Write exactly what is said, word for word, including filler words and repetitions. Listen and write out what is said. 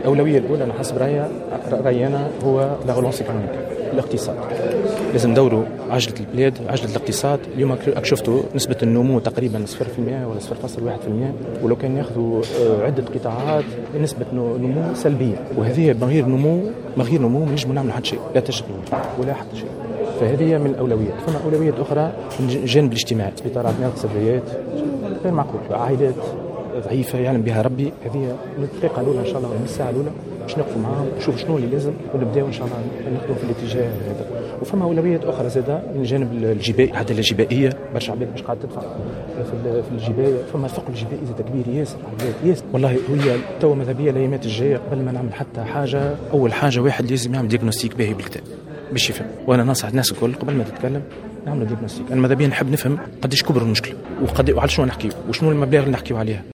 الأولوية الأولى أنا حسب رأيي رأينا هو لا ريلانس إيكونوميك، الاقتصاد. لازم ندوروا عجلة البلاد، عجلة الاقتصاد. اليوم شفتوا نسبة النمو تقريبا صفر في المئة ولا صفر فاصل واحد في المئة، ولو كان ياخذوا عدة قطاعات نسبة نمو سلبية، وهذه من غير نمو من غير نمو ما نجموا نعملوا حتى شيء، لا تشغيل ولا حتى شيء. فهذه من الأولويات. ثم أولويات أخرى من الجانب الاجتماعي، سبيطارات ناقصة صدريات غير معقول، عائلات ضعيفة يعلم بها ربي. هذه من الدقيقة الأولى إن شاء الله، من الساعة الأولى باش نقفوا معاهم نشوف شنو اللي لازم، ونبداو إن شاء الله نخدموا في الاتجاه هذا. وفما أولويات أخرى زادة من الجانب الجبائي، العدالة الجبائية. برشا عباد مش قاعدة تدفع في في الجباية، فما الثقل الجبائي زاد كبير ياسر ياسر. والله هي توا ماذا بيا الأيامات الجاية قبل ما نعمل حتى حاجة، أول حاجة واحد لازم يعمل ديagnostic باهي بالكتاب باش يفهم. وأنا ننصح الناس الكل قبل ما تتكلم نعمل ديagnostic. أنا ماذا بيا نحب نفهم قديش كبر المشكلة، وقد وعلى شنو نحكيو، وشنو المبالغ اللي نحكيو عليها.